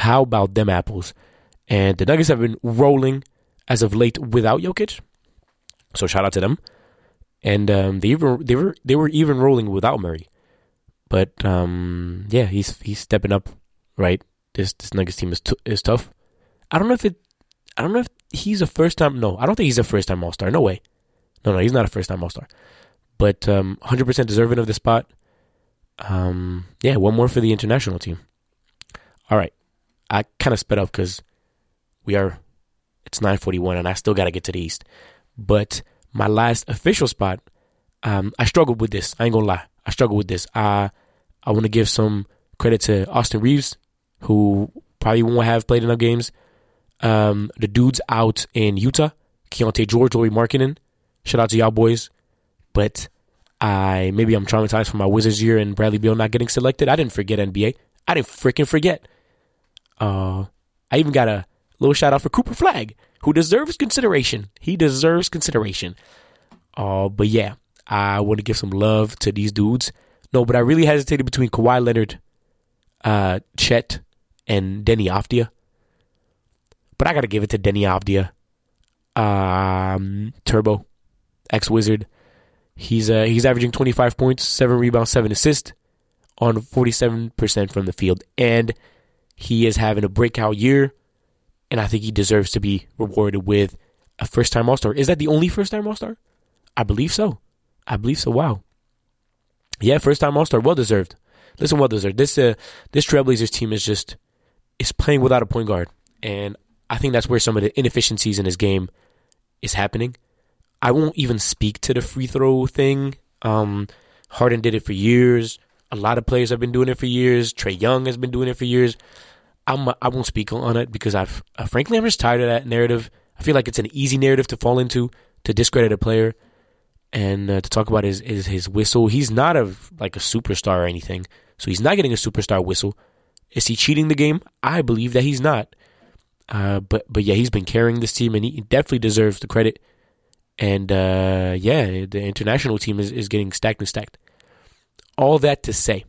And the Nuggets have been rolling as of late without Jokic, so shout out to them. And they were even rolling without Murray, but yeah, he's stepping up. Right, this Nuggets team is tough. I don't know if he's a first time. No, I don't think he's a first time All-Star. No way. No, he's not a first time All-Star. But 100% deserving of the spot. Yeah, one more for the international team. All right, I kind of sped up because it's 9:41 and I still got to get to the East. But my last official spot, I struggled with this. I ain't gonna lie, I struggled with this. I want to give some credit to Austin Reeves, who probably won't have played enough games. The dudes out in Utah, Keontae George, Lauri Markkanen. Shout out to y'all boys. But maybe I'm traumatized from my Wizards year and Bradley Beal not getting selected. I didn't forget NBA. I didn't freaking forget. I even got a little shout out for Cooper Flagg, who deserves consideration. He deserves consideration. But yeah, I want to give some love to these dudes. No, but I really hesitated between Kawhi Leonard, Chet, and Denny Avdia. But I got to give it to Denny Avdia. Turbo, ex-Wizard. He's averaging 25 points, 7 rebounds, 7 assists on 47% from the field. And he is having a breakout year. And I think he deserves to be rewarded with a first-time All-Star. Is that the only first-time All-Star? I believe so. Wow. Yeah, first-time All-Star. Well-deserved. Listen, well-deserved. This Trailblazers team is playing without a point guard. And I think that's where some of the inefficiencies in his game is happening. I won't even speak to the free throw thing. Harden did it for years. A lot of players have been doing it for years. Trae Young has been doing it for years. I won't speak on it because frankly, I'm just tired of that narrative. I feel like it's an easy narrative to fall into, to discredit a player and to talk about his whistle. He's not a superstar or anything, so he's not getting a superstar whistle. Is he cheating the game? I believe that he's not. But yeah, he's been carrying this team, and he definitely deserves the credit. And yeah, the international team is getting stacked and stacked. All that to say,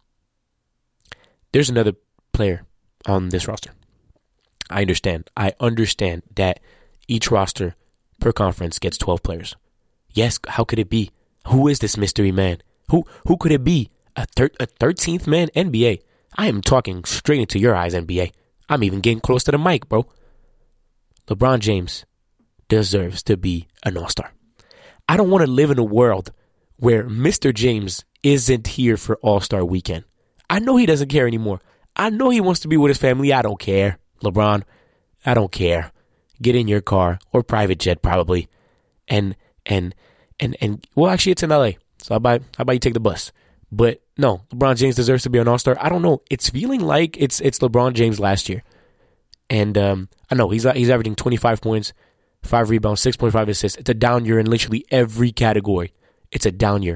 there's another player on this roster. I understand that each roster per conference gets 12 players. Yes, how could it be? Who is this mystery man? Who could it be? A 13th man? NBA. I am talking straight into your eyes, NBA. I'm even getting close to the mic, bro. LeBron James deserves to be an All-Star. I don't want to live in a world where Mr. James isn't here for All-Star weekend. I know he doesn't care anymore. I know he wants to be with his family. I don't care, LeBron. I don't care. Get in your car or private jet probably, and well, actually, it's in LA, so how about you take the bus? But no, LeBron James deserves to be an All-Star. I don't know. It's feeling like it's LeBron James last year, and I know he's averaging 25 points, 5 rebounds, 6.5 assists. It's a down year in literally every category. It's a down year.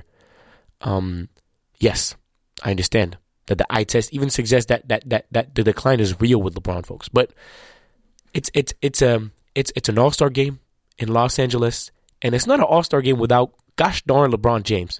Yes, I understand that the eye test even suggests that the decline is real with LeBron, folks. But it's an All-Star game in Los Angeles, and it's not an All-Star game without gosh darn LeBron James.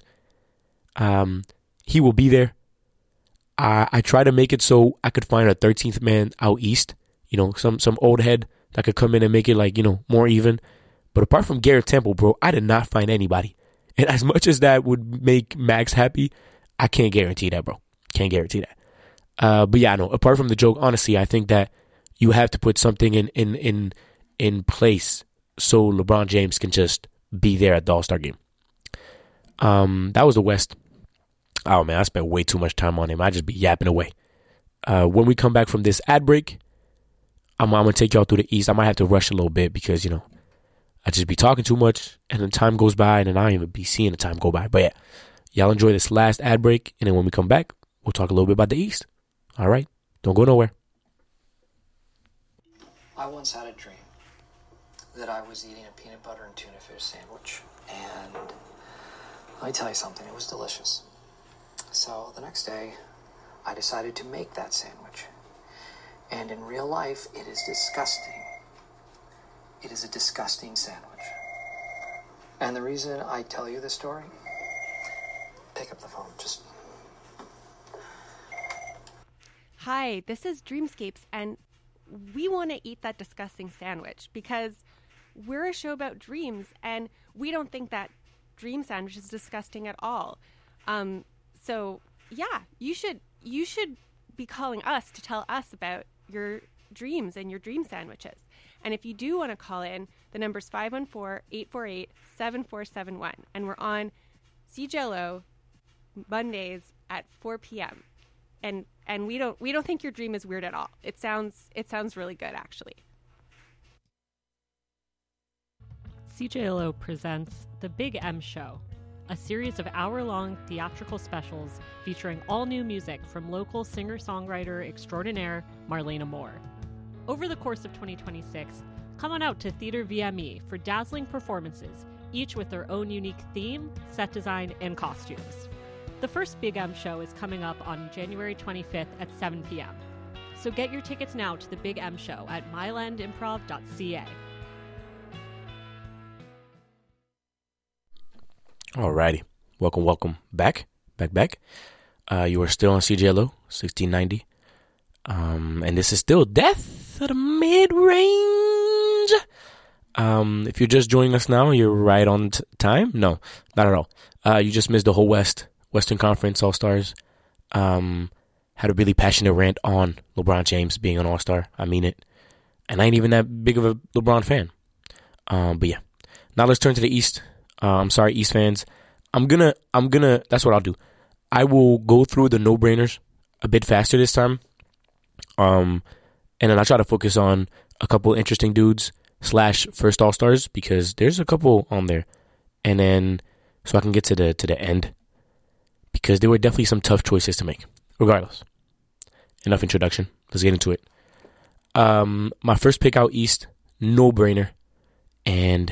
He will be there. I try to make it so I could find a 13th man out east. You know, some old head that could come in and make it more even. But apart from Garrett Temple, bro, I did not find anybody. And as much as that would make Max happy, I can't guarantee that, bro. Can't guarantee that. But yeah, no. Apart from the joke, honestly, I think that you have to put something in place so LeBron James can just be there at the All-Star game. That was the West. Oh man, I spent way too much time on him. I just be yapping away. When we come back from this ad break, I'm gonna take y'all through the East. I might have to rush a little bit because I just be talking too much, and then time goes by, and then I don't even be seeing the time go by. But yeah, y'all enjoy this last ad break, and then when we come back, we'll talk a little bit about the East. All right, don't go nowhere. I once had a dream that I was eating a peanut butter and tuna fish sandwich, and let me tell you something, it was delicious. So the next day, I decided to make that sandwich. And in real life, it is disgusting. It is a disgusting sandwich. And the reason I tell you this story, pick up the phone, just... Hi, this is Dreamscapes, and we want to eat that disgusting sandwich because we're a show about dreams, and we don't think that dream sandwich is disgusting at all. So yeah, you should be calling us to tell us about your dreams and your dream sandwiches. And if you do want to call in, the number's 514-848-7471, and we're on CJLO Mondays at 4 p.m. And we don't think your dream is weird at all. It sounds really good, actually. CJLO presents The Big M Show, a series of hour-long theatrical specials featuring all-new music from local singer-songwriter extraordinaire Marlena Moore. Over the course of 2026, come on out to Theater VME for dazzling performances, each with their own unique theme, set design, and costumes. The first Big M Show is coming up on January 25th at 7 p.m. So get your tickets now to The Big M Show at mylandimprov.ca. Alrighty. Welcome back. You are still on CJLO 1690. And this is still Death of the Mid-Range. If you're just joining us now, you're right on time. No, not at all. You just missed the whole Western Conference All-Stars. Had a really passionate rant on LeBron James being an All-Star. I mean it. And I ain't even that big of a LeBron fan. But yeah. Now let's turn to the East. I'm sorry, East fans. I'm gonna, that's what I'll do. I will go through the no-brainers a bit faster this time. And then I'll try to focus on a couple interesting dudes / first All-Stars because there's a couple on there. And then, so I can get to the end because there were definitely some tough choices to make. Regardless. Enough introduction. Let's get into it. My first pick out East, no-brainer. And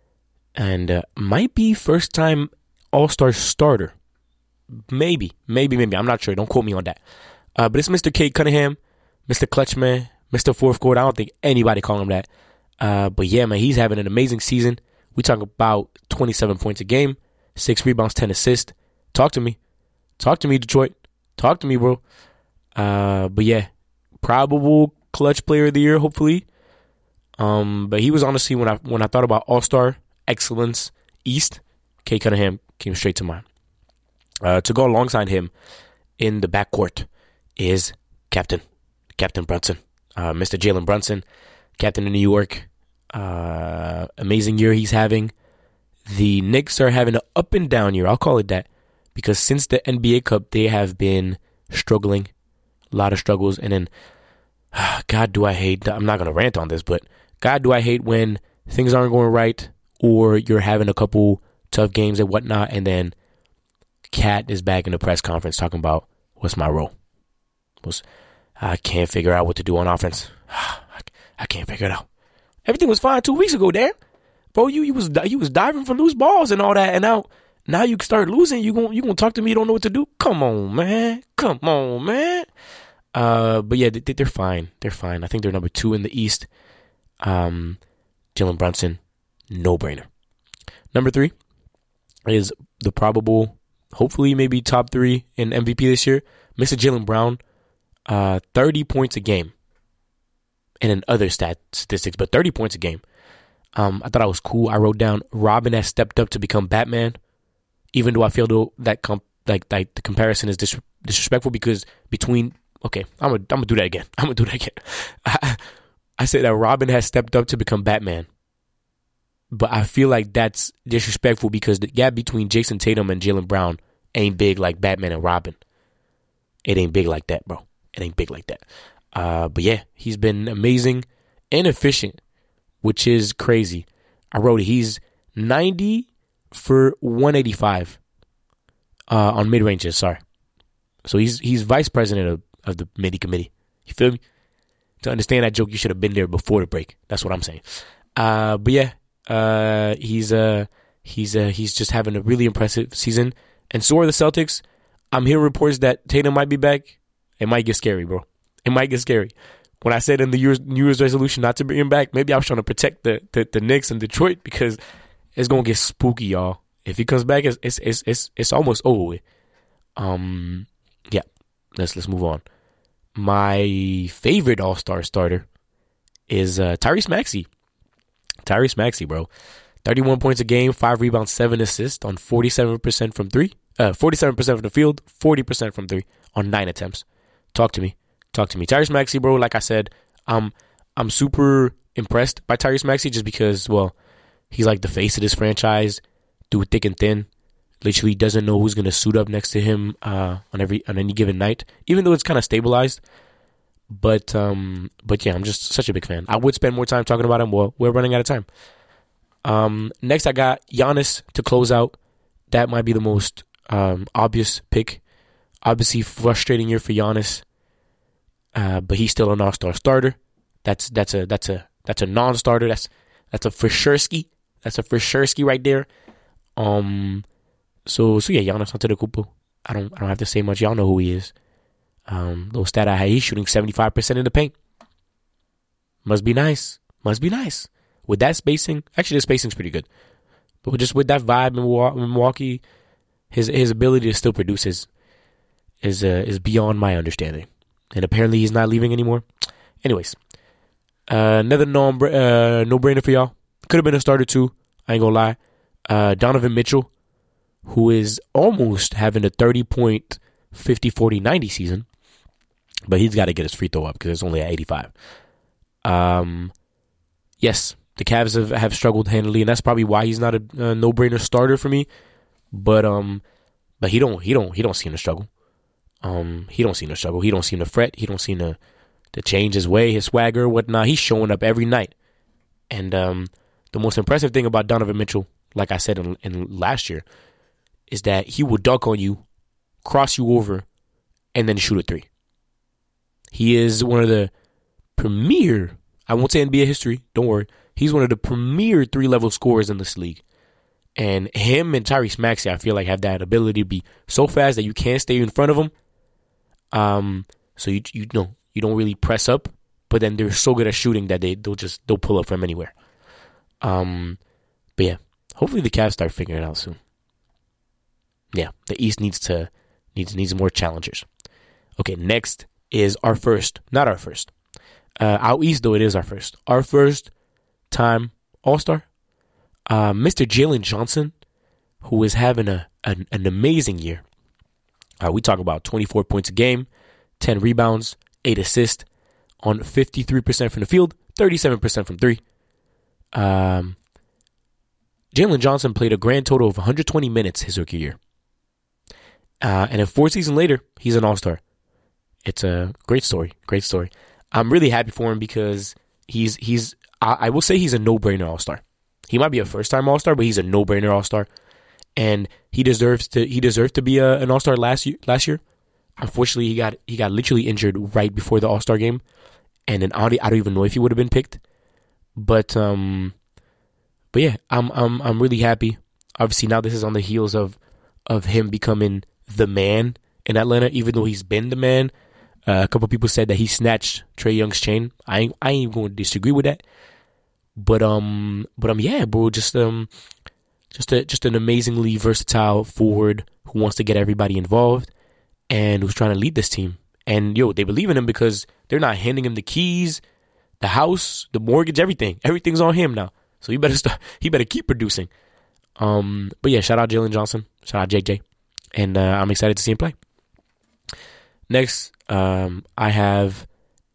might be first time All-Star starter. Maybe. I'm not sure. Don't quote me on that. But it's Mr. Cade Cunningham, Mr. Clutchman, Mr. Fourth Quarter. I don't think anybody call him that. But yeah, man, he's having an amazing season. We talk about 27 points a game, 6 rebounds, 10 assists. Talk to me, Detroit. Talk to me, bro. But yeah, probable clutch player of the year, hopefully. But he was honestly when I thought about All-Star excellence East, Cade Cunningham came straight to mind. To go alongside him in the backcourt is Captain Brunson, Mr. Jalen Brunson, captain of New York. Amazing year he's having. The Knicks are having an up and down year. I'll call it that because since the NBA Cup, they have been struggling, a lot of struggles. And then, God, do I hate, I'm not going to rant on this, but God, do I hate when things aren't going right or you're having a couple tough games and whatnot, and then Cat is back in the press conference talking about, what's my role? I can't figure out what to do on offense. I can't figure it out. Everything was fine 2 weeks ago, Dan. Bro, you was diving for loose balls and all that, and now you start losing. You gonna talk to me? You don't know what to do? Come on, man. But yeah, they're fine. They're fine. I think they're number 2 in the East. Jalen Brunson, no brainer. Number 3 is the probable, hopefully maybe top 3 in MVP this year, Mr. Jaylen Brown. 30 points a game. And in other statistics, but 30 points a game. I thought I was cool. I wrote down Robin has stepped up to become Batman, even though I feel that the comparison is disrespectful because between I'm gonna do that again. I said that Robin has stepped up to become Batman, but I feel like that's disrespectful because the gap between Jason Tatum and Jaylen Brown ain't big like Batman and Robin. It ain't big like that, bro. It ain't big like that. But yeah, he's been amazing. and efficient, which is crazy. I wrote it. He's 90 for 185 on mid-ranges, sorry. So he's vice president of the midi committee. You feel me? To understand that joke, you should have been there before the break. That's what I'm saying. But yeah, he's just having a really impressive season. And so are the Celtics. I'm hearing reports that Tatum might be back. It might get scary, bro. It might get scary. When I said in the New Year's resolution not to bring him back, maybe I was trying to protect the Knicks and Detroit because it's gonna get spooky, y'all. If he comes back, it's almost over with. Yeah. Let's move on. My favorite All-Star starter is Tyrese Maxey. Tyrese Maxey, bro. 31 points a game, 5 rebounds, 7 assists on 47% from 3. 47% from the field, 40% from 3 on 9 attempts. Talk to me. Tyrese Maxey, bro, like I said, I'm super impressed by Tyrese Maxey just because, well, he's like the face of this franchise, through thick and thin. Literally doesn't know who's going to suit up next to him on any given night, even though it's kind of stabilized. But yeah, I'm just such a big fan. I would spend more time talking about him. Well, we're running out of time. Next, I got Giannis to close out. That might be the most obvious pick. Obviously, frustrating year for Giannis, but he's still an All-Star starter. That's a non-starter. That's a for sureski. That's a for sureski right there. So yeah, Giannis Antetokounmpo. I don't have to say much. Y'all know who he is. Little stat I had, he's shooting 75% in the paint. Must be nice. With that spacing, actually the spacing's pretty good. But just with that vibe in Milwaukee, his ability to still produce is beyond my understanding. And apparently he's not leaving anymore. Anyways, another no-brainer for y'all. Could have been a starter too. I ain't gonna lie. Donovan Mitchell, who is almost having a 30-point 50-40-90 season, but he's got to get his free throw up because it's only at 85. Yes, the Cavs have struggled handily, and that's probably why he's not a no-brainer starter for me. But he don't seem to struggle. He don't seem to struggle. He don't seem to fret. He don't seem to change his way, his swagger, whatnot. He's showing up every night. And the most impressive thing about Donovan Mitchell, like I said in last year, is that he will dunk on you, cross you over, and then shoot a three. He is one of the premier, I won't say NBA history, don't worry. He's one of the premier 3-level scorers in this league. And him and Tyrese Maxey, I feel like, have that ability to be so fast that you can't stay in front of him. So you don't really press up, but then they're so good at shooting that they'll pull up from anywhere. But yeah, hopefully the Cavs start figuring it out soon. Yeah, the East needs more challengers. Okay, next is not our first. Out East, though, it is our first. Our first time All-Star, Mr. Jalen Johnson, who is having an amazing year. We talk about 24 points a game, 10 rebounds, 8 assists on 53% from the field, 37% from 3. Jalen Johnson played a grand total of 120 minutes his rookie year. And then 4 seasons later, he's an All-Star. It's a great story. I'm really happy for him because I will say he's a no-brainer All-Star. He might be a first-time All-Star, but he's a no-brainer All-Star. And he deserves to be an All-Star last year. Unfortunately, he got literally injured right before the All-Star game. And then I don't even know if he would have been picked. But yeah, I'm really happy. Obviously, now this is on the heels of him becoming the man in Atlanta, even though he's been the man. A couple people said that he snatched Trae Young's chain. I ain't going to disagree with that. But yeah, bro, just an amazingly versatile forward who wants to get everybody involved and who's trying to lead this team. And they believe in him because they're not handing him the keys, the house, the mortgage, everything. Everything's on him now. So he better keep producing. But yeah, shout out Jalen Johnson, shout out JJ, and I'm excited to see him play. Next, I have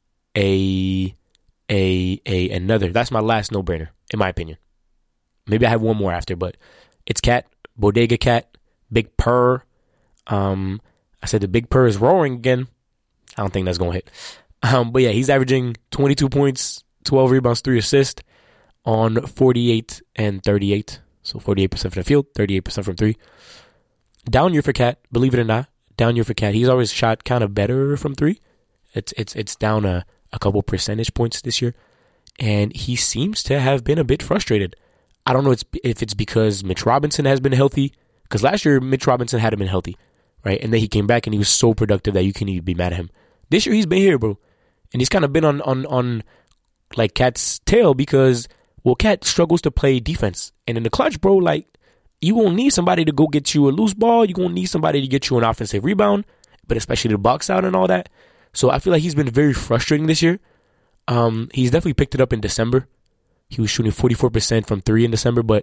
another. That's my last no-brainer, in my opinion. Maybe I have one more after, but it's Cat, Bodega Cat, Big Purr. I said the Big Purr is roaring again. I don't think that's gonna hit. But yeah, he's averaging 22 points, 12 rebounds, 3 assists on 48 and 38. So 48% from the field, 38% from 3. Down year for Cat, believe it or not. Down year for Cat. He's always shot kind of better from 3. It's down a couple percentage points this year. And he seems to have been a bit frustrated. I don't know if it's because Mitch Robinson has been healthy. Because last year, Mitch Robinson hadn't been healthy, right? And then he came back and he was so productive that you couldn't even be mad at him. This year, he's been here, bro. And he's kind of been on like Cat's tail because, well, Cat struggles to play defense. And in the clutch, bro, like, you won't need somebody to go get you a loose ball. You're going to need somebody to get you an offensive rebound, but especially to box out and all that. So I feel like he's been very frustrating this year. He's definitely picked it up in December. He was shooting 44% from 3 in December, but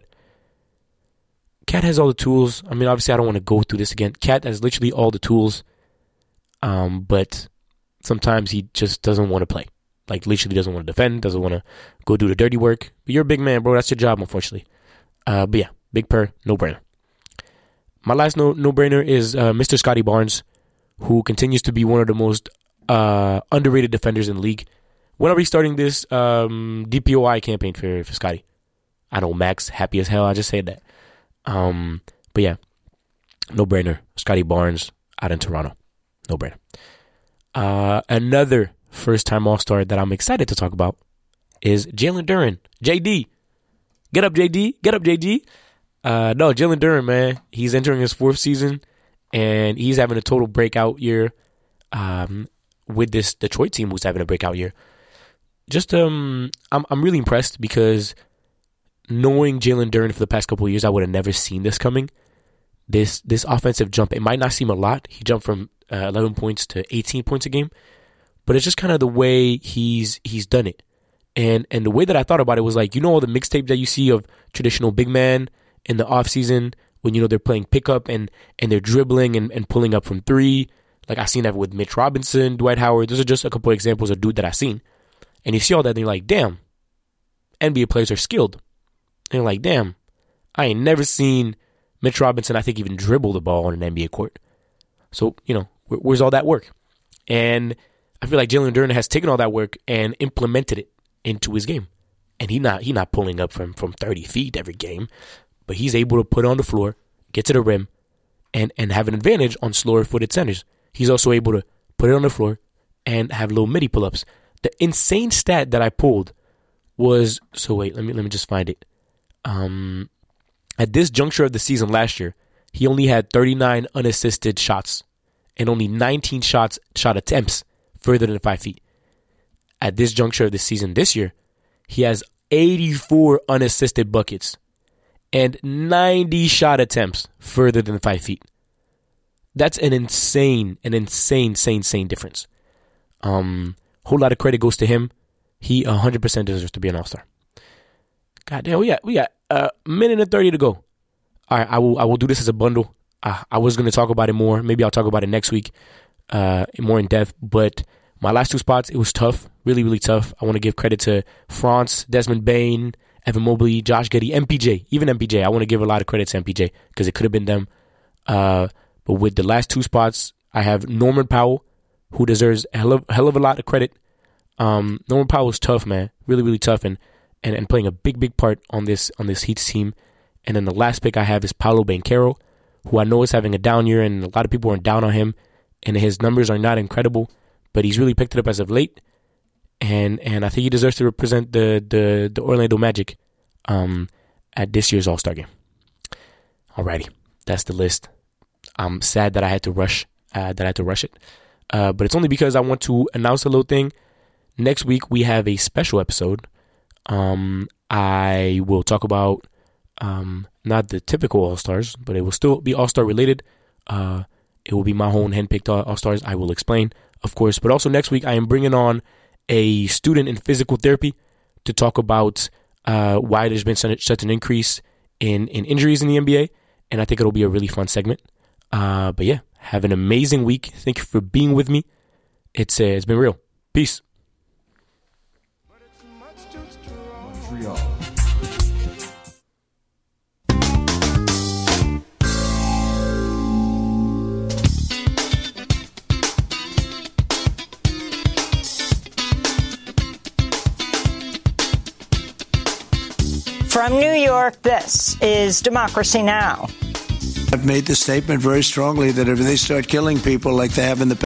Cat has all the tools. I mean, obviously, I don't want to go through this again. Cat has literally all the tools, but sometimes he just doesn't want to play. Like, literally doesn't want to defend, doesn't want to go do the dirty work. But you're a big man, bro. That's your job, unfortunately. But yeah, big per, no-brainer. My last no-brainer is Mr. Scotty Barnes, who continues to be one of the most underrated defenders in the league. When are we starting this DPOI campaign for Scotty? I know Max, happy as hell. I just said that. But yeah, no-brainer. Scotty Barnes out in Toronto. No-brainer. Another first-time All-Star that I'm excited to talk about is Jalen Duren. JD. Get up, JD. Get up, JD. No, Jalen Duren, man. He's entering his 4th season, and he's having a total breakout year with this Detroit team who's having a breakout year. Just, I'm really impressed because knowing Jalen Duren for the past couple of years, I would have never seen this coming. This offensive jump, it might not seem a lot. He jumped from 11 points to 18 points a game, but it's just kind of the way he's done it. And the way that I thought about it was like, you know, all the mixtapes that you see of traditional big man in the offseason when, you know, they're playing pickup and they're dribbling and pulling up from 3. Like, I've seen that with Mitch Robinson, Dwight Howard. Those are just a couple of examples of dude that I've seen. And you see all that and you're like, damn, NBA players are skilled. And you're like, damn, I ain't never seen Mitch Robinson, I think, even dribble the ball on an NBA court. So, you know, where's all that work? And I feel like Jalen Duren has taken all that work and implemented it into his game. And he not pulling up from 30 feet every game, but he's able to put it on the floor, get to the rim, and have an advantage on slower-footed centers. He's also able to put it on the floor and have little midi pull-ups. The insane stat that I pulled was, so wait, let me just find it. At this juncture of the season last year, he only had 39 unassisted shots and only 19 shot attempts further than 5 feet. At this juncture of the season this year, he has 84 unassisted buckets and 90 shot attempts further than 5 feet. That's an insane difference. Whole lot of credit goes to him. He 100% deserves to be an All-Star. God damn, we got a minute and 30 to go. All right, I will do this as a bundle. I was going to talk about it more. Maybe I'll talk about it next week, more in depth. But my last 2 spots, it was tough, really, really tough. I want to give credit to France, Desmond Bain, Evan Mobley, Josh Giddey, MPJ, even MPJ. I want to give a lot of credit to MPJ because it could have been them. But with the last 2 spots, I have Norman Powell, who deserves a hell of a lot of credit. Norman Powell is tough, man, really, really tough, and playing a big part on this Heat team. And then the last pick I have is Paolo Banchero, who I know is having a down year, and a lot of people are down on him, and his numbers are not incredible, but he's really picked it up as of late, and I think he deserves to represent the Orlando Magic at this year's All-Star game. Alrighty, that's the list. I'm sad that I had to rush it, but it's only because I want to announce a little thing. Next week we have a special episode. I will talk about not the typical All-Stars, but it will still be All-Star related. It will be my own handpicked All-Stars. I will explain, of course. But also next week, I am bringing on a student in physical therapy to talk about why there's been such an increase in injuries in the NBA. And I think it'll be a really fun segment. But yeah, have an amazing week. Thank you for being with me. It's been real. Peace. Montreal. From New York, this is Democracy Now! I've made the statement very strongly that if they start killing people like they have in the